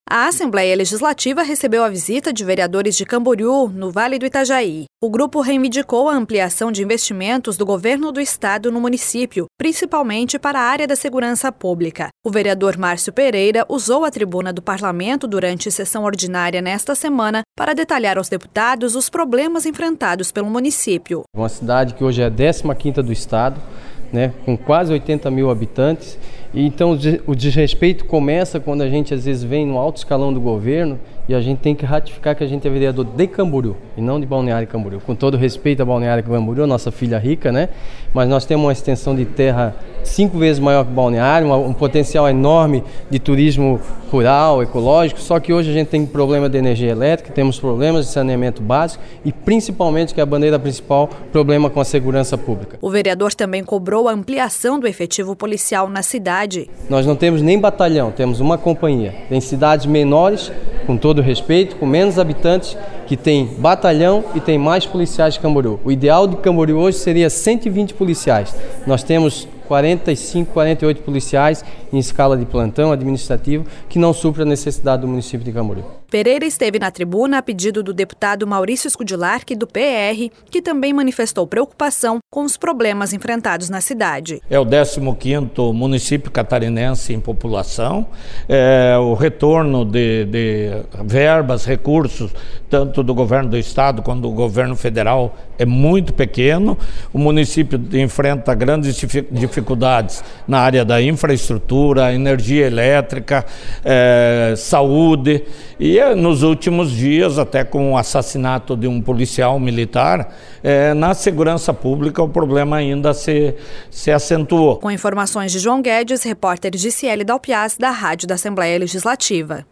A Assembleia Legislativa recebeu a visita de vereadores de Camboriú, no Vale do Itajaí. O grupo reivindicou a ampliação de investimentos do governo do estado no município, principalmente para a área da segurança pública. O vereador Márcio Pereira usou a tribuna do parlamento durante sessão ordinária nesta semana para detalhar aos deputados os problemas enfrentados pelo município. Uma cidade que hoje é a 15ª do estado, com quase 80 mil habitantes. E então o desrespeito começa quando a gente às vezes vem no alto escalão do governo e a gente tem que ratificar que a gente é vereador de Camboriú e não de Balneário Camboriú. Com todo respeito a Balneário Camboriú, nossa filha rica, mas nós temos uma extensão de terra 5 vezes maior que Balneário, um potencial enorme de turismo rural, ecológico, só que hoje a gente tem problema de energia elétrica, temos problemas de saneamento básico e principalmente, que é a bandeira principal, problema com a segurança pública. O vereador também cobrou a ampliação do efetivo policial na cidade. Nós não temos nem batalhão, temos uma companhia. Tem cidades menores, com todo respeito, com menos habitantes, que tem batalhão e tem mais policiais de Camboriú. O ideal de Camboriú hoje seria 120 policiais. Nós temos 45, 48 policiais em escala de plantão administrativo que não supra a necessidade do município de Camboriú. Pereira esteve na tribuna a pedido do deputado Maurício Scudilarchi, do PR, que também manifestou preocupação com os problemas enfrentados na cidade. É o 15º município catarinense em população, o retorno de verbas, recursos, tanto do governo do estado quanto do governo federal é muito pequeno. O município enfrenta grandes dificuldades na área da infraestrutura, energia elétrica, saúde e nos últimos dias, até com o assassinato de um policial militar, na segurança pública o problema ainda se acentuou. Com informações de João Guedes, repórter Giciele Dalpiaz, da Rádio da Assembleia Legislativa.